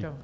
Go.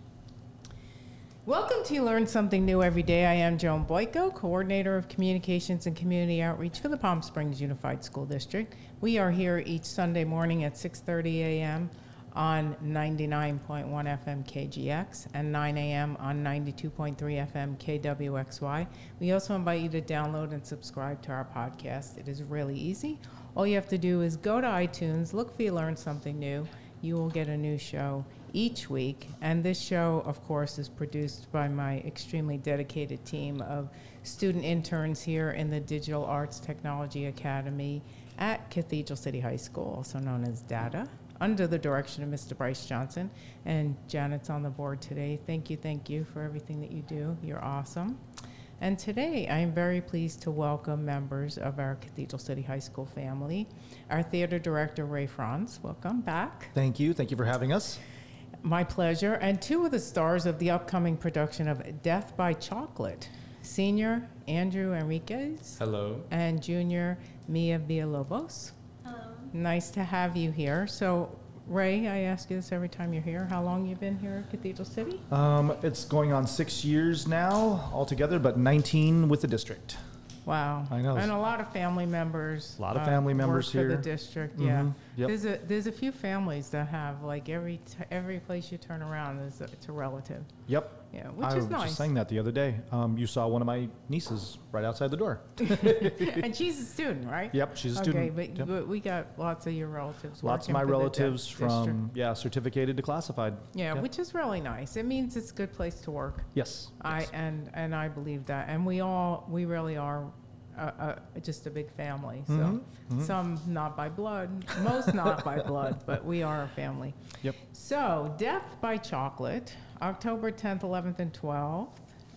Welcome to Learn Something New Every Day. I am Joan Boyko, Coordinator of Communications and Community Outreach for the Palm Springs Unified School District. We are here each Sunday morning at 6:30 a.m. on 99.1 FM KGX and 9 a.m. on 92.3 FM KWXY. We also invite you to download and subscribe to our podcast. It is really easy. All you have to do is go to iTunes, look for Learn Something New. You will get a new show each week. And this show, of course, is produced by my extremely dedicated team of student interns here in the Digital Arts Technology Academy at Cathedral City High School, also known as DATA, under the direction of Mr. Bryce Johnson. And Janet's on the board today. Thank you for everything that you do. You're awesome. And today, I am very pleased to welcome members of our Cathedral City High School family. Our theater director, Ray Franz. Welcome back. Thank you. Thank you for having us. My pleasure. And two of the stars of the upcoming production of Death by Chocolate, senior Andrew Enriquez. Hello. And junior Mia Villalobos. Hello. Nice to have you here. So, Ray, I ask you this every time you're here. How long you been here at Cathedral City? It's going on 6 years now altogether, but 19 with the district. Wow. I know. And a lot of family members. A lot of family members work here. for the district, yeah. Yep. There's a few families that have, like, every place you turn around, it's a relative. Yep. Yeah, which I is was nice. just saying that the other day. You saw one of my nieces right outside the door. And she's a student, right? Yep, she's a student. Okay, but we got lots of your relatives Lots of working my for the relatives district. from, certificated to classified. Yeah, Yep. which is really nice. It means it's a good place to work. Yes. Yes. I believe that. And we really are just a big family. So some not by blood, most not by blood, but we are a family. Yep. So Death by Chocolate, October 10th, 11th, and 12th,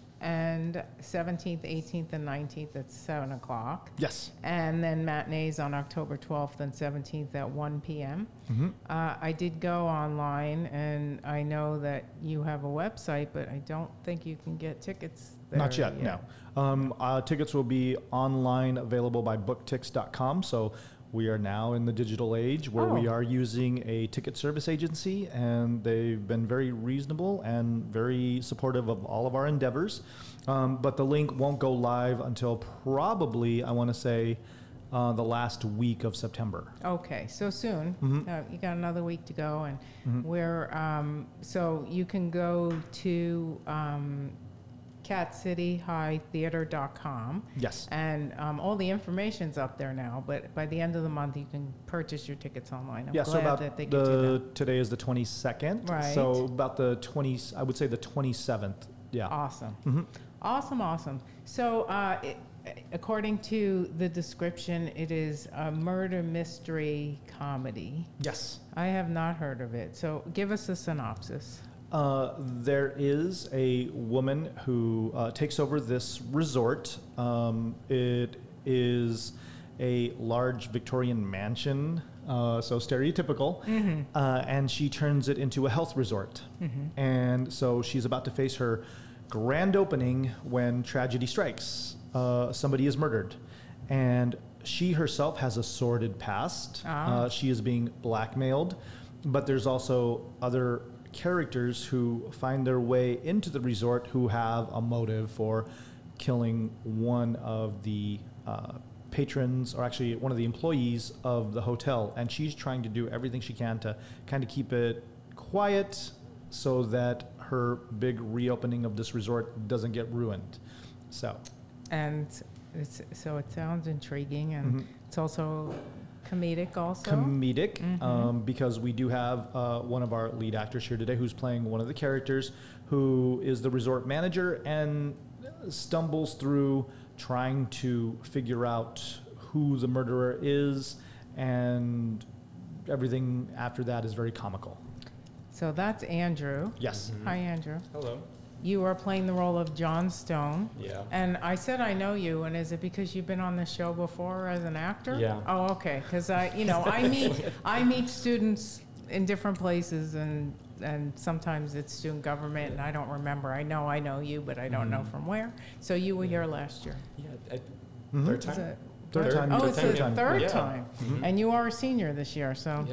and 17th, 18th, and 19th at 7 o'clock. Yes. And then matinees on October 12th and 17th at 1 p.m. I did go online, and I know that you have a website, but I don't think you can get tickets there. Not yet, no. Tickets will be online available by booktix.com. So we are now in the digital age where we are using a ticket service agency, and they've been very reasonable and very supportive of all of our endeavors. But the link won't go live until probably, I want to say, the last week of September. Okay, so soon. You got another week to go, and so you can go to catcityhightheater.com. Yes. And all the information's up there now, but by the end of the month, you can purchase your tickets online. I'm Yeah, glad so about that they can do that. today is the 22nd. Right. So about the 20, I would say the 27th. Yeah. Awesome. Awesome. So according to the description, it is a murder mystery comedy. Yes. I have not heard of it. So give us a synopsis. There is a woman who takes over this resort. It is a large Victorian mansion, so stereotypical, and she turns it into a health resort. And so she's about to face her grand opening when tragedy strikes. Somebody is murdered, and she herself has a sordid past. She is being blackmailed, but there's also other characters who find their way into the resort who have a motive for killing one of the patrons, or actually one of the employees of the hotel. And she's trying to do everything she can to kind of keep it quiet so that her big reopening of this resort doesn't get ruined. And so it sounds intriguing, and it's also comedic also? Comedic, because we do have one of our lead actors here today who's playing one of the characters who is the resort manager and stumbles through trying to figure out who the murderer is, and everything after that is very comical. So that's Andrew. Yes. Hi, Andrew. Hello. You are playing the role of John Stone. Yeah. And I said I know you, and is it because you've been on the show before as an actor? Yeah. Oh, okay. Because I meet students in different places, and sometimes it's student government, and I don't remember. I know you, but I don't know from where. So you were here last year. Yeah. Third time. Third time. Oh, it's the time. third Yeah. time. And you are a senior this year, so. Yep.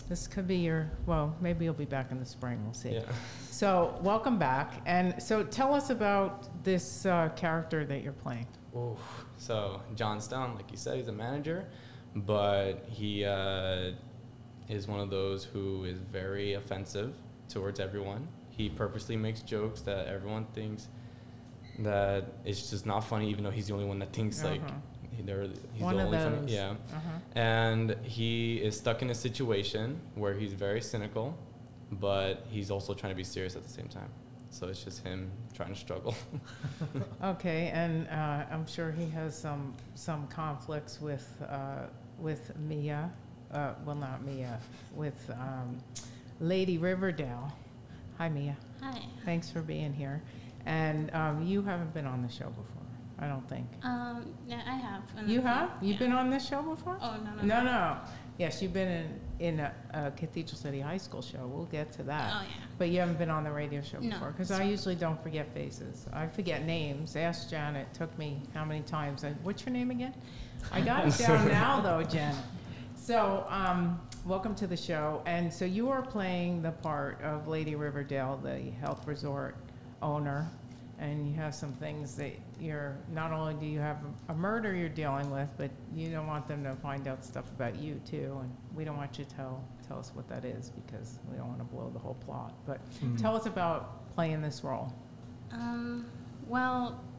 This could be well, maybe you'll be back in the spring, we'll see. Yeah. So, welcome back. And so tell us about this character that you're playing. Ooh. So John Stone, like you said, he's a manager, but he is one of those who is very offensive towards everyone. He purposely makes jokes that everyone thinks that it's just not funny, even though he's the only one that thinks like he's one the of only those. funny. Yeah. And he is stuck in a situation where he's very cynical, but he's also trying to be serious at the same time. So it's just him trying to struggle. Okay, and I'm sure he has some conflicts with Mia. Well, not Mia, with Lady Riverdale. Hi, Mia. Hi. Thanks for being here. And you haven't been on the show before, I don't think. Yeah, I have. You have? You've been on this show before? Oh, no. No. Yes, you've been in a Cathedral City High School show. We'll get to that. Oh, yeah. But you haven't been on the radio show No. before? Because I usually don't forget faces. I forget names. Ask Janet. Took me how many times? What's your name again? I got it down now, though, Janet. So, welcome to the show. And so you are playing the part of Lady Riverdale, the health resort owner. And you have some things that not only do you have a murder you're dealing with, but you don't want them to find out stuff about you too. And we don't want you to tell us what that is because we don't want to blow the whole plot. But tell us about playing this role. Well,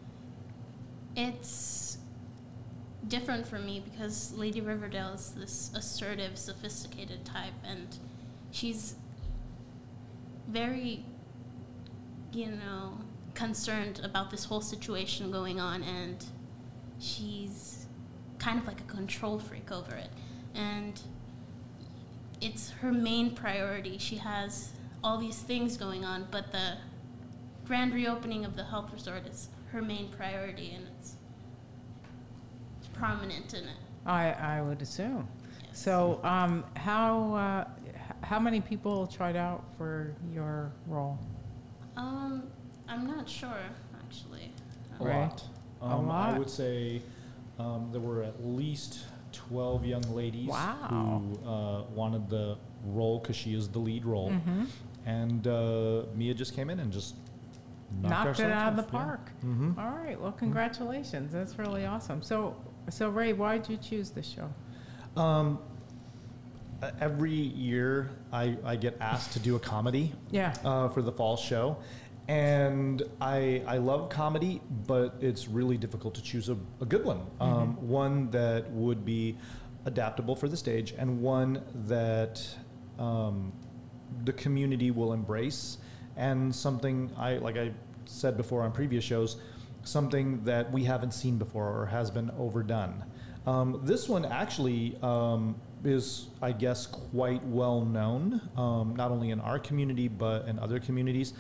it's different for me because Lady Riverdale is this assertive, sophisticated type, and she's very, concerned about this whole situation going on, and she's kind of like a control freak over it. And it's her main priority. She has all these things going on, but the grand reopening of the health resort is her main priority, and it's prominent in it. I would assume. Yes. So how many people tried out for your role? I'm not sure, actually. A Right. lot. A lot? I would say there were at least 12 young ladies Wow. who wanted the role because she is the lead role. Mm-hmm. And Mia just came in and just Knocked it out of the socks off. park. Yeah. Mm-hmm. All right. Well, congratulations. That's really awesome. So Ray, why did you choose this show? Every year I get asked to do a comedy Yeah. for the fall show. And I love comedy, but it's really difficult to choose a good one. One that would be adaptable for the stage and one that the community will embrace, and something like I said before on previous shows, something that we haven't seen before or has been overdone. This one actually is, I guess, quite well known, not only in our community but in other communities.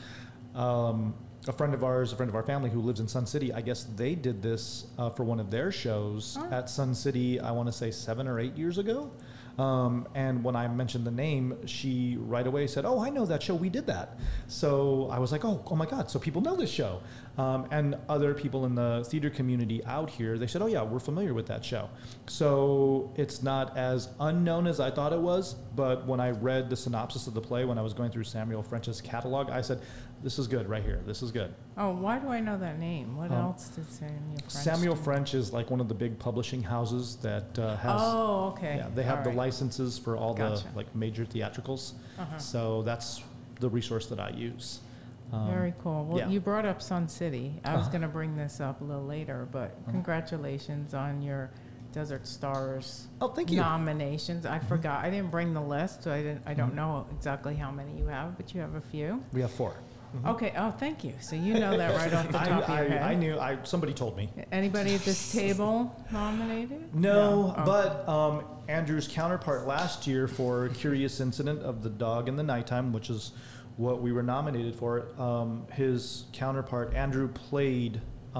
A friend of our family who lives in Sun City, I guess they did this for one of their shows at Sun City, I want to say 7 or 8 years ago. And when I mentioned the name, she right away said, "Oh, I know that show. We did that." So I was like, "Oh my God!" So people know this show, and other people in the theater community out here, they said, "Oh yeah, we're familiar with that show." So it's not as unknown as I thought it was. But when I read the synopsis of the play, when I was going through Samuel French's catalog, I said, "This is good right here. This is good." Oh, why do I know that name? What else did Samuel French Samuel do? French is like one of the big publishing houses that has. Oh, okay. Yeah, they have All the right. licenses for all Gotcha. the like major theatricals. Uh-huh. So that's the resource that I use. Very cool. Well, yeah. you brought up Sun City. I was Uh-huh. going to bring this up a little later, but congratulations on your Desert Stars Oh, thank you. nominations. I forgot. I didn't bring the list, so I don't know exactly how many you have, but you have a few. We have 4. Okay. Oh, thank you. So you know that right off the top of your head. I knew. Somebody told me. Anybody at this table nominated? No, Oh. but Andrew's counterpart last year for Curious Incident of the Dog in the Nighttime, which is what we were nominated for, his counterpart, Andrew, played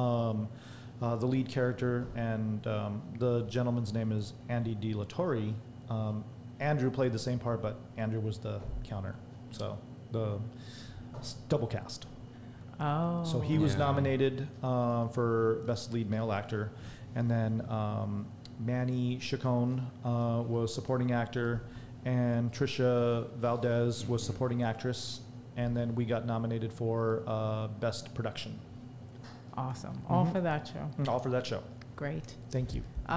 the lead character, and the gentleman's name is Andy De La Torre. Andrew played the same part, but Andrew was the counter. So the double cast. Oh. So he was nominated for Best Lead Male Actor, and then Manny Chacon was supporting actor, and Trisha Valdez was supporting actress, and then we got nominated for Best Production. Awesome. All for that show. All for that show. Great. Thank you.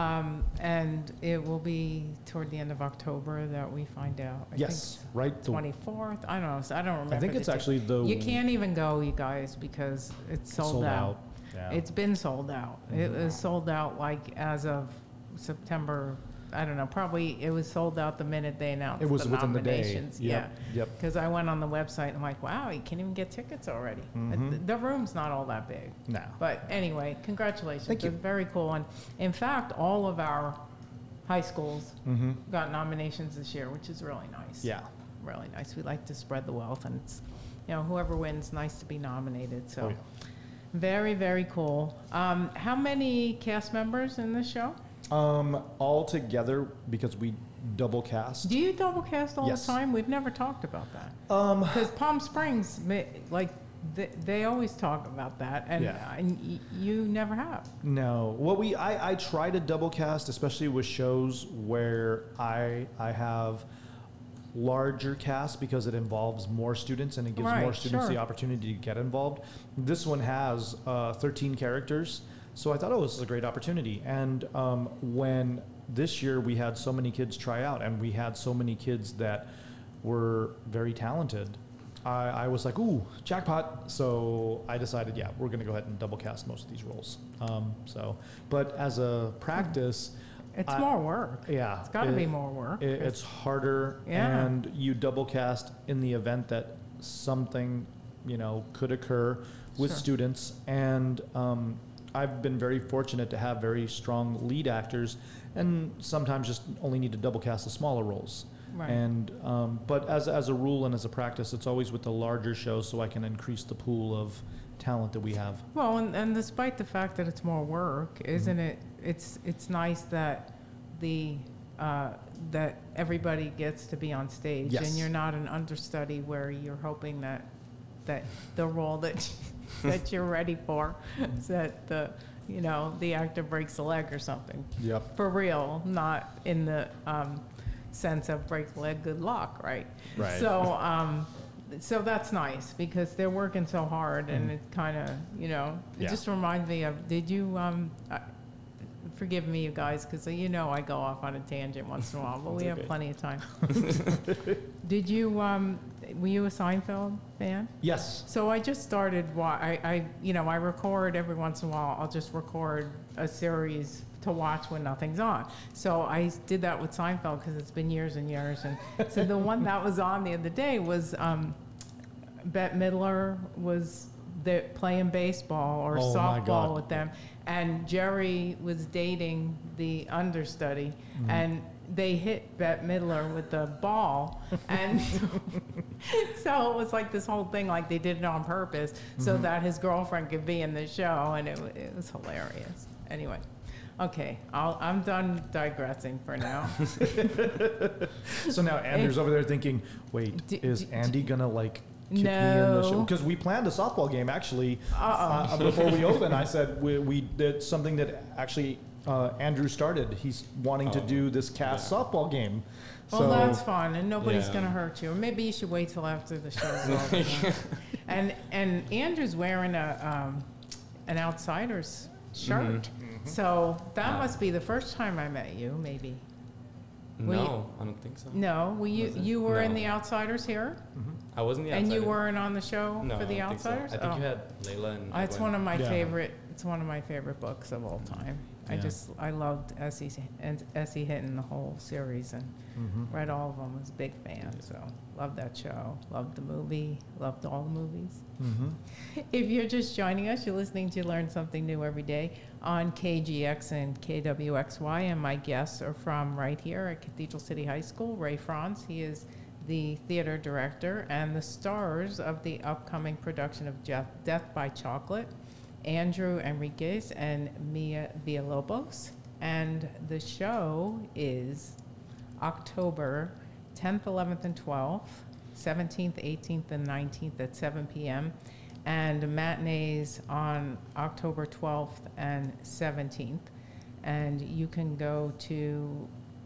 And it will be toward the end of October that we find out. I Yes, think right. 24th. I don't know. I don't remember. I think the it's date. actually the. You can't even go, you guys, because it's sold out. Yeah. It's been sold out. It was sold out like as of September. I don't know. Probably it was sold out the minute they announced It was the within the day. nominations. Yep, Yeah. yep. Because I went on the website and I'm like, wow, you can't even get tickets already. The room's not all that big. No. But anyway, congratulations. Thank you. It's very cool. And in fact, all of our high schools got nominations this year, which is really nice. Yeah. Really nice. We like to spread the wealth, and it's, whoever wins, nice to be nominated. So Oh, yeah. very, very cool. How many cast members in this show? All together, because we double cast. Do you double cast all Yes. the time? We've never talked about that. Because Palm Springs, they always talk about that, and, Yeah. you never have. No. Well, I try to double cast, especially with shows where I have larger casts, because it involves more students and it gives more Right, students sure. the opportunity to get involved. This one has 13 characters, so I thought, this is a great opportunity. And when this year we had so many kids try out, and we had so many kids that were very talented, I was like, ooh, jackpot. So I decided, we're going to go ahead and double cast most of these roles. But as a practice, It's more work. yeah, It's got to be more work. it's harder, Yeah. and you double cast in the event that something, could occur with Sure. students. And I've been very fortunate to have very strong lead actors, and sometimes just only need to double cast the smaller roles. Right. And but as a rule and as a practice, it's always with the larger shows, so I can increase the pool of talent that we have. Well, and despite the fact that it's more work, isn't it? It's nice that that everybody gets to be on stage, Yes. and you're not an understudy where you're hoping that the role that that you're ready for, that the actor breaks a leg or something. Yep. For real, not in the sense of break the leg, good luck, right? Right. So that's nice, because they're working so hard, and it kind of, it Yeah. just reminds me of, did you, forgive me, you guys, because I go off on a tangent once in a while, but we have okay. plenty of time. Did you, were you a Seinfeld fan? Yes. So I just started, I record every once in a while, I'll just record a series to watch when nothing's on. So I did that with Seinfeld, because it's been years and years. And so the one that was on the other day was Bette Midler was playing baseball or Oh, my softball God. with them. And Jerry was dating the understudy, and they hit Bette Midler with the ball, and so it was like this whole thing, like they did it on purpose, so that his girlfriend could be in the show, and it was hilarious. Anyway, okay, I'm done digressing for now. So now Andrew's over there thinking, wait, is Andy gonna kick me in the show? No. Because we planned a softball game actually before we open. I said we did something that actually Andrew started. He's wanting to do this cast softball game. Well, that's fun, and nobody's Yeah. gonna hurt you. Or maybe you should wait till after the show's over. And Andrew's wearing an Outsiders shirt, so that must be the first time I met you, maybe. No, I don't think so. No, Was it? you were in No. the Outsiders here, I wasn't the and you outsider. weren't on the show No, for the I don't think so. Outsiders. I think you had Layla and. It's Edwin. one of my Yeah. favorite. It's one of my favorite books of all time. Yeah. I loved Essie Hinton, the whole series, and read all of them. Was a big fan, so loved that show. Loved the movie. Loved all the movies. If you're just joining us, you're listening to Learn Something New every day on KGX and KWXY, and my guests are from right here at Cathedral City High School. Ray Franz, he is the theater director and the stars of the upcoming production of Death by Chocolate, Andrew Enriquez and Mia Villalobos. And the show is October 10th, 11th, and 12th, 17th, 18th, and 19th at 7 p.m. And matinees on October 12th and 17th. And you can go to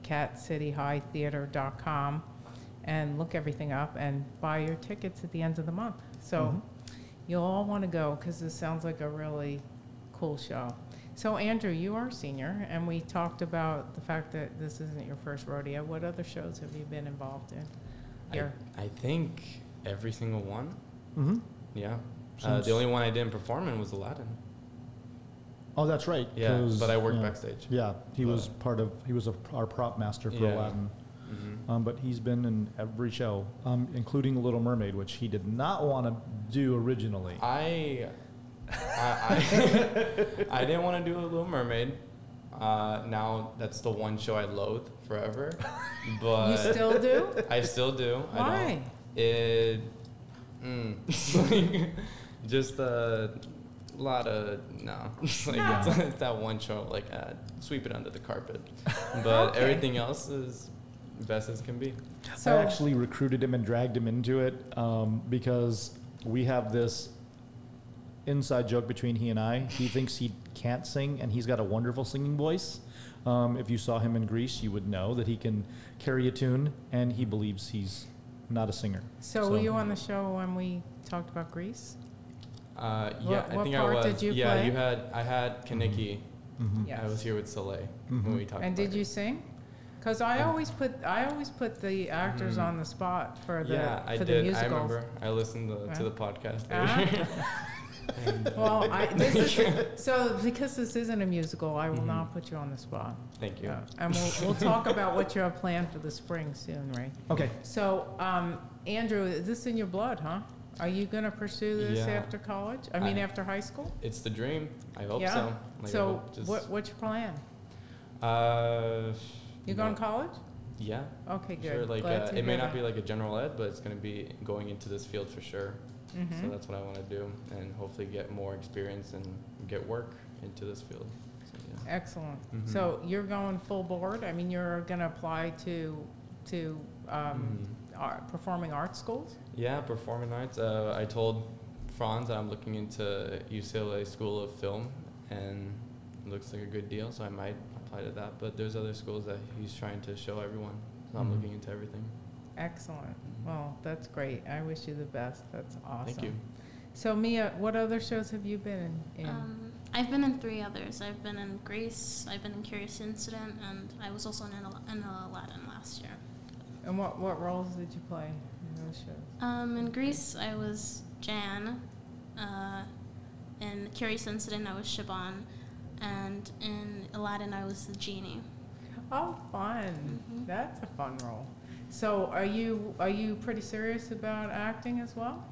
catcityhightheater.com and look everything up and buy your tickets at the end of the month. So you'll all want to go because this sounds like a really cool show. So Andrew, you are a senior, and we talked about the fact that this isn't your first rodeo. What other shows have you been involved in? I think every single one. Mm-hmm. Yeah. The only one I didn't perform in was Aladdin. Oh, that's right. Yeah, but I worked backstage. Yeah, he was our prop master for Aladdin. Mm-hmm. But he's been in every show, including Little Mermaid, which he did not want to do originally. I didn't want to do a Little Mermaid. Now that's the one show I loathe forever. But you still do? I still do. Why? Just a lot of it's that one show sweep it under the carpet. But everything else is best as can be. I actually recruited him and dragged him into it because we have this inside joke between he and I. He thinks he can't sing, and he's got a wonderful singing voice. If you saw him in Grease, you would know that he can carry a tune, and he believes he's not a singer. So were you on the show when we talked about Grease? I think part I was. did you play? I had Kaniki. Mm-hmm. Yes. I was here with Soleil when we talked. And about did you sing? Because I always put the actors on the spot for the I for did. the musicals. I remember. I listened to the podcast. Well, so because this isn't a musical, I will not put you on the spot. Thank you. And we'll talk about what you have planned for the spring soon, Ray. Okay. So, Andrew, is this in your blood, huh? Are you going to pursue this after college? After high school? It's the dream. I hope Yeah. so. What's your plan? You going to college? Yeah. Okay, good. Sure. Glad to it may hear not that. be like a general ed, but it's going to be going into this field for sure. So that's what I want to do, and hopefully get more experience and get work into this field. So, yeah. Excellent. So you're going full board? You're going to apply to performing arts schools? Yeah, performing arts. I told Franz that I'm looking into UCLA School of Film, and it looks like a good deal, so I might apply to that. But there's other schools that he's trying to show everyone, so I'm looking into everything. Excellent. Well, that's great. I wish you the best. That's awesome. Thank you. So Mia, what other shows have you been in? I've been in 3 others. I've been in Grease, I've been in Curious Incident, and I was also in Aladdin last year. And what roles did you play in those shows? In Grease, I was Jan. In Curious Incident, I was Shaban. And in Aladdin, I was the genie. Oh, fun. That's a fun role. So are you pretty serious about acting as well?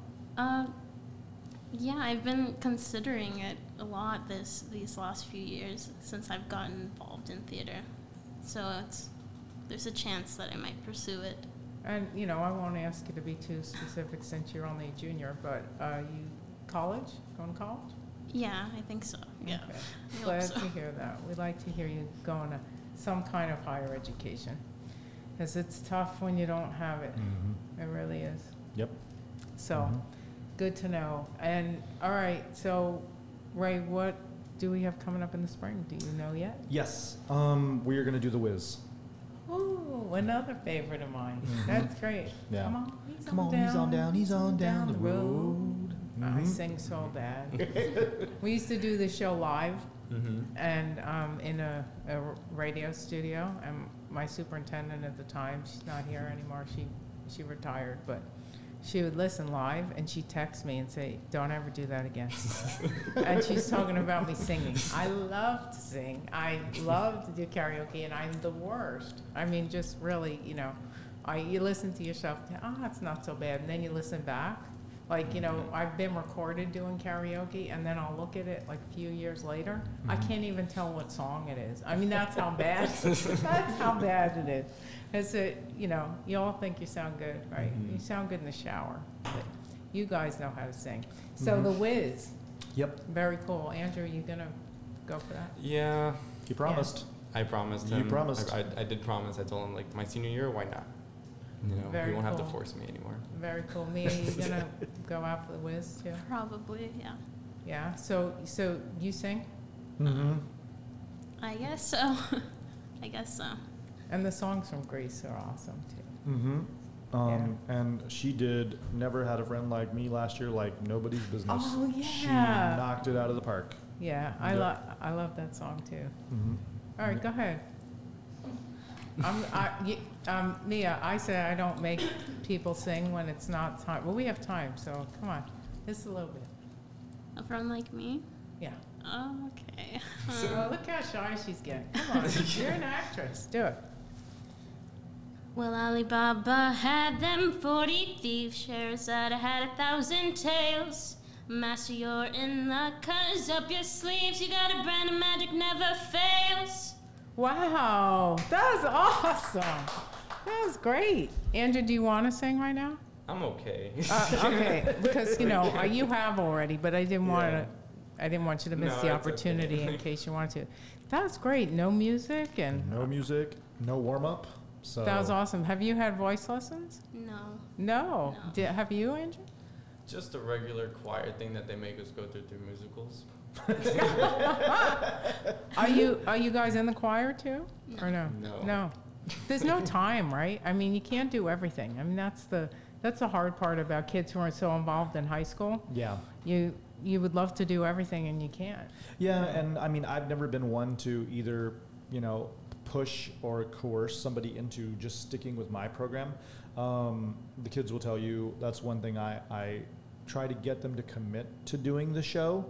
Yeah, I've been considering it a lot these last few years since I've gotten involved in theater. So there's a chance that I might pursue it. And, I won't ask you to be too specific since you're only a junior, but you going to college? Yeah, I think so. Yeah. Okay. I hope Glad so. to hear that. We'd like to hear you going to some kind of higher education. Because it's tough when you don't have it. It really is. Yep. So, good to know. And, all right, so, Ray, what do we have coming up in the spring? Do you know yet? Yes. We are going to do The Wiz. Ooh, another favorite of mine. That's great. Yeah. Come on, he's on down the road. I sing so bad. We used to do the show live and in a radio studio, and my superintendent at the time, she's not here anymore, she retired, but she would listen live and she'd text me and say, don't ever do that again. And she's talking about me singing. I love to sing. I love to do karaoke, and I'm the worst. Just really, you listen to yourself, it's not so bad, and then you listen back. I've been recorded doing karaoke, and then I'll look at it a few years later. I can't even tell what song it is. That's how bad. That's how bad it is. You all think you sound good, right? You sound good in the shower, but you guys know how to sing. So The Wiz. Yep. Very cool. Andrew, you gonna go for that? Yeah. You promised. I promised You him. promised. I did promise. I told him, my senior year, why not? Very you won't have cool. to force me anymore. Very cool. Mia, you gonna go out for The Wiz too? Probably, yeah. Yeah. So you sing? Mm-hmm. I guess so. I guess so. And the songs from Grease are awesome too. Mm-hmm. And she did Never Had a Friend Like Me last year, like nobody's business. Oh, She yeah. knocked it out of the park. Yeah, I love that song too. Mm-hmm. All right, go ahead. Mia, I say I don't make people sing when it's not time. Well, we have time, so come on. Just a little bit. A friend like me? Yeah. Oh, okay. Oh, look how shy she's getting. Come on, you're an actress. Do it. Well, Alibaba had them 40 thieves, Scheherazade had 1,000 tales. Master, you're in luck, 'cause up your sleeves, you got a brand of magic never fails. Wow, that was awesome. That was great. Andrew, do you want to sing right now? I'm okay. Okay, because you have already, but I didn't want Yeah. to. I didn't want you to miss No, the it's okay. opportunity in case you wanted to. That was great. No music and No music, no warm up. So that was awesome. Have you had voice lessons? No. No. No. Have you, Andrew? Just a regular choir thing that they make us go through musicals. Are you guys in the choir too? No. Or no? No. No. There's no time, right? I mean, you can't do everything. I mean, that's the hard part about kids who are so involved in high school. yeah. You would love to do everything and you can't. Yeah, and I mean, I've never been one to either, push or coerce somebody into just sticking with my program. The kids will tell you that's one thing I try to get them to commit to doing the show,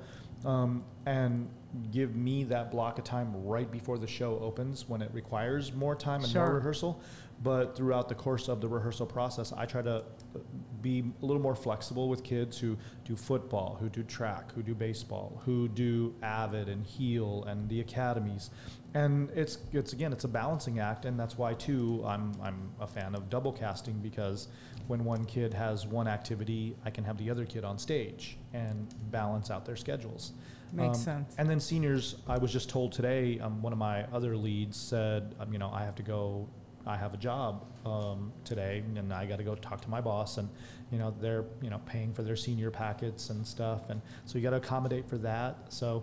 and give me that block of time right before the show opens when it requires more time and more Sure. rehearsal. But throughout the course of the rehearsal process, I try to be a little more flexible with kids who do football, who do track, who do baseball, who do AVID and HEAL and the academies. And it's a balancing act, and that's why too I'm a fan of double casting, because when one kid has one activity, I can have the other kid on stage and balance out their schedules. Makes sense. And then seniors, I was just told today, one of my other leads said, I have to go. I have a job today, and I got to go talk to my boss, and they're paying for their senior packets and stuff, and so you got to accommodate for that. So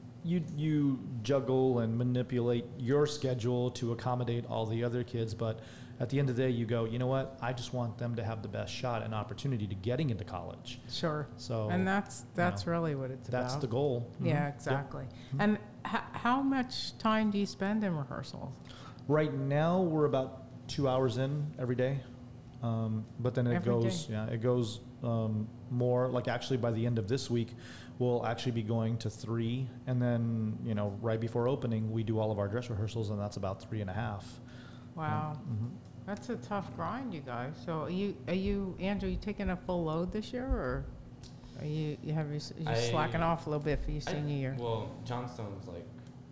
you juggle and manipulate your schedule to accommodate all the other kids, but at the end of the day, you go, you know what? I just want them to have the best shot and opportunity to getting into college. Sure. So And that's really what it's about. that's the goal. Yeah, Mhm. exactly. Mhm. And how much time do you spend in rehearsals? Right now, we're about 2 hours in every day, but then it Every goes. day? Yeah, it goes more. Like actually, by the end of this week, we'll actually be going to 3, and then right before opening, we do all of our dress rehearsals, and that's about 3.5. Wow. Mm-hmm. That's a tough grind, you guys. So are you Andrew, you taking a full load this year, or are you slacking off a little bit for your senior year? Well, Johnstone's like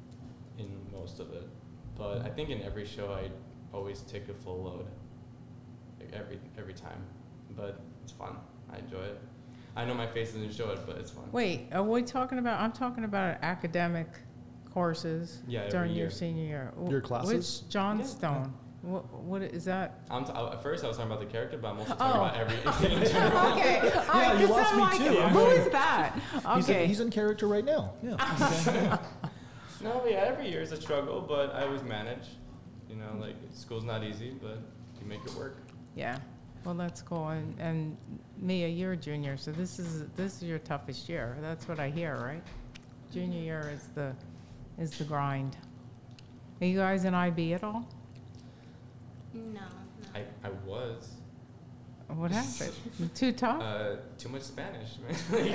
in most of it, but I think in every show I always take a full load, like every time. But it's fun. I enjoy it. I know my face doesn't show it, but it's fun. Wait, are we talking about? I'm talking about academic courses Yeah, every during your year. senior year. Your classes? Which Johnstone? What is that? At first, I was talking about the character, but I'm also Oh. talking about everything in general. Okay, all Yeah, right. you 'Cause lost I'm me like, too. who is that? Okay. He's in character right now. Yeah. No, but yeah, every year is a struggle, but I always manage. Like school's not easy, but you make it work. Yeah. Well, that's cool. And Mia, you're a junior, so this is your toughest year. That's what I hear, right? Junior year is the grind. Are you guys in IB at all? No. I was. What happened? Too tough? Too much Spanish, man.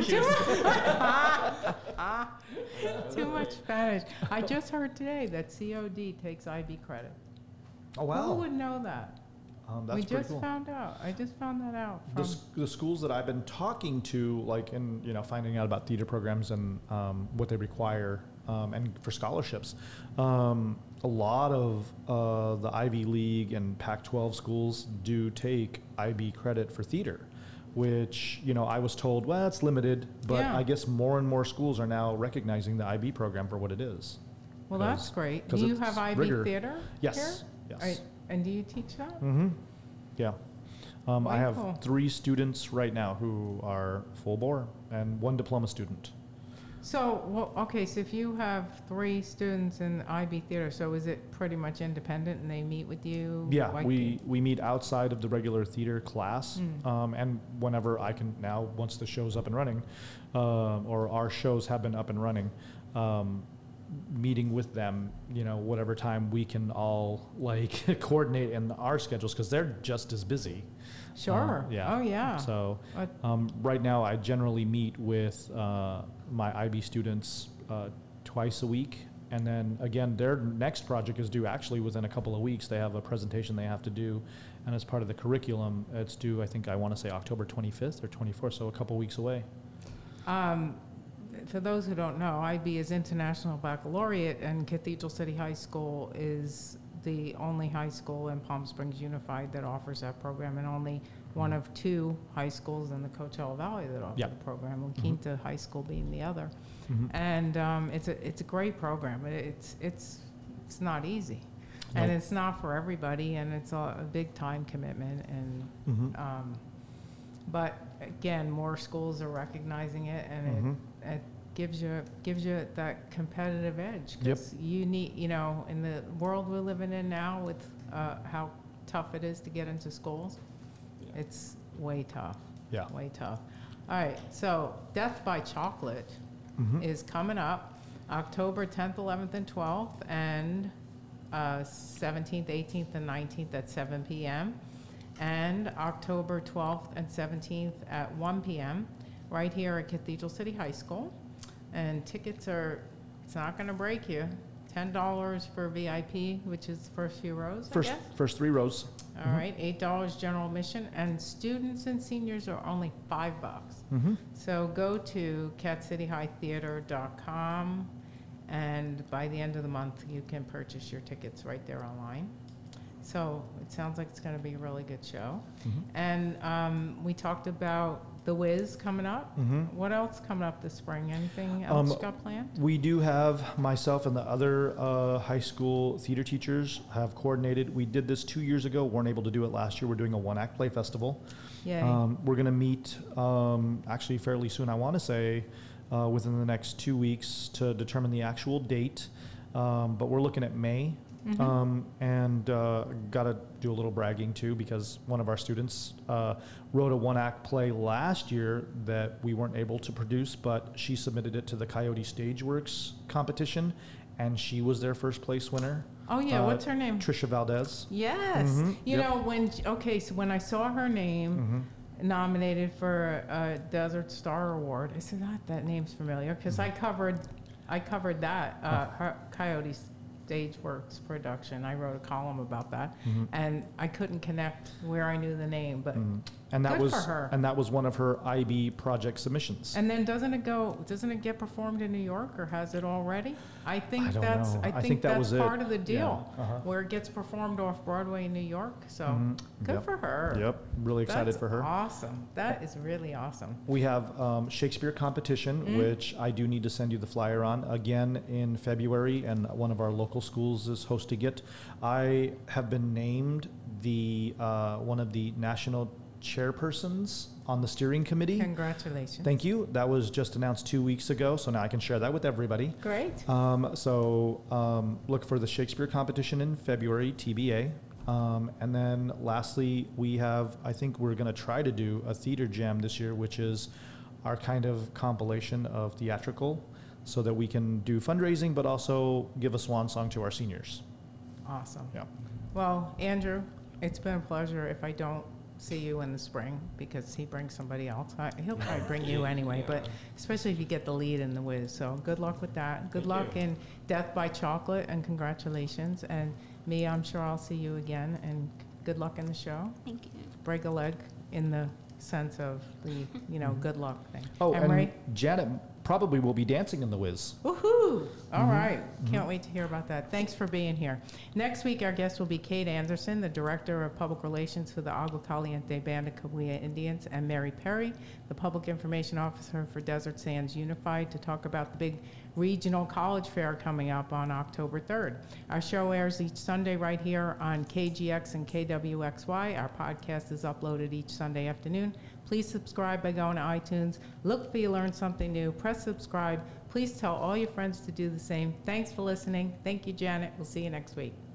Too much Spanish. I just heard today that COD takes IB credit. Oh wow. Who would know that? That's We pretty just cool. found out. I just found that out. The schools that I've been talking to, like, and finding out about theater programs and what they require, and for scholarships, a lot of the Ivy League and Pac-12 schools do take IB credit for theater, which I was told, well, it's limited, but Yeah. I guess more and more schools are now recognizing the IB program for what it is. Well, that's great. 'cause Do you it's have IB rigor. theater Yes. here? Yes. And do you teach that? Mm-hmm. Yeah. I have Wonderful. 3 students right now who are full bore and 1 diploma student. So, okay, so if you have 3 students in IB Theater, so is it pretty much independent and they meet with you? Yeah, like- we meet outside of the regular theater class, and whenever I can now, once the show's up and running, or our shows have been up and running, meeting with them, whatever time we can all like coordinate in our schedules, because they're just as busy. Sure. Yeah. Oh, yeah. So right now I generally meet with my IB students twice a week. And then again, their next project is due actually within a couple of weeks. They have a presentation they have to do. And as part of the curriculum, it's due, I want to say October 25th or 24th, so a couple weeks away. For those who don't know, IB is International Baccalaureate, and Cathedral City High School is the only high school in Palm Springs Unified that offers that program, and only one of 2 high schools in the Coachella Valley that offer the program, La Quinta High School being the other. And it's a great program. It's not easy, and it's not for everybody, and it's a big time commitment. And but again, more schools are recognizing it, and it gives you that competitive edge, because you need, in the world we're living in now with how tough it is to get into schools, it's way tough. Yeah. Way tough. All right, so Death by Chocolate is coming up October 10th, 11th, and 12th, and 17th, 18th, and 19th at 7 p.m., and October 12th and 17th at 1 p.m. right here at Cathedral City High School. And tickets it's not going to break you. $10 for VIP, which is the first few rows, I guess? First 3 rows. All right, $8 general admission, and students and seniors are only $5. So go to catcityhightheater.com, and by the end of the month, you can purchase your tickets right there online. So it sounds like it's going to be a really good show. And we talked about The Wiz coming up. What else coming up this spring? Anything else you got planned? We do have, myself and the other high school theater teachers have coordinated. We did this 2 years ago, weren't able to do it last year. We're doing a 1-act play festival. Yay. We're going to meet actually fairly soon, I want to say, within the next 2 weeks to determine the actual date. But we're looking at May. And got to do a little bragging too, because one of our students wrote a 1-act play last year that we weren't able to produce, but she submitted it to the Coyote Stageworks competition, and she was their first place winner. Oh yeah, what's her name? Trisha Valdez. Yes. You know, so when I saw her name nominated for a Desert Star Award, I said, that name's familiar, because I covered that her Coyote Stageworks production. I wrote a column about that, and I couldn't connect where I knew the name, but and that good was for her. And that was one of her IB project submissions. And then doesn't it get performed in New York, or has it already? I think don't that's know. I think that that's was part it. of the deal, Yeah. where it gets performed off Broadway in New York. So good Yep. for her. Yep, really excited That's for her. Awesome. That is really awesome. We have Shakespeare competition, which I do need to send you the flyer on, again in February, and one of our local schools is hosting it. I have been named the one of the national chairpersons on the steering committee. Congratulations. Thank you. That was just announced 2 weeks ago, so now I can share that with everybody. Great. So look for the Shakespeare competition in February, TBA. And then lastly, I think we're going to try to do a theater jam this year, which is our kind of compilation of theatrical, so that we can do fundraising, but also give a swan song to our seniors. Awesome. Yeah. Well, Andrew, it's been a pleasure. If I don't see you in the spring, because he brings somebody else, he'll probably bring you anyway, but especially if you get the lead in The Wiz. So good luck with that. Good luck in Death by Chocolate, and congratulations. And me, I'm sure I'll see you again, and good luck in the show. Thank you. Break a leg in the sense of the, good luck thing. Oh, Emery? and Janet probably will be dancing in The Wiz. Woohoo! All right. Can't wait to hear about that. Thanks for being here. Next week, our guest will be Kate Anderson, the Director of Public Relations for the Agua Caliente Band of Cahuilla Indians, and Mary Perry, the Public Information Officer for Desert Sands Unified, to talk about the big Regional College Fair coming up on October 3rd. Our show airs each Sunday right here on KGX and KWXY. Our podcast is uploaded each Sunday afternoon. Please subscribe by going to iTunes. Look for you learn something new. Press subscribe. Please tell all your friends to do the same. Thanks for listening. Thank you, Janet. We'll see you next week.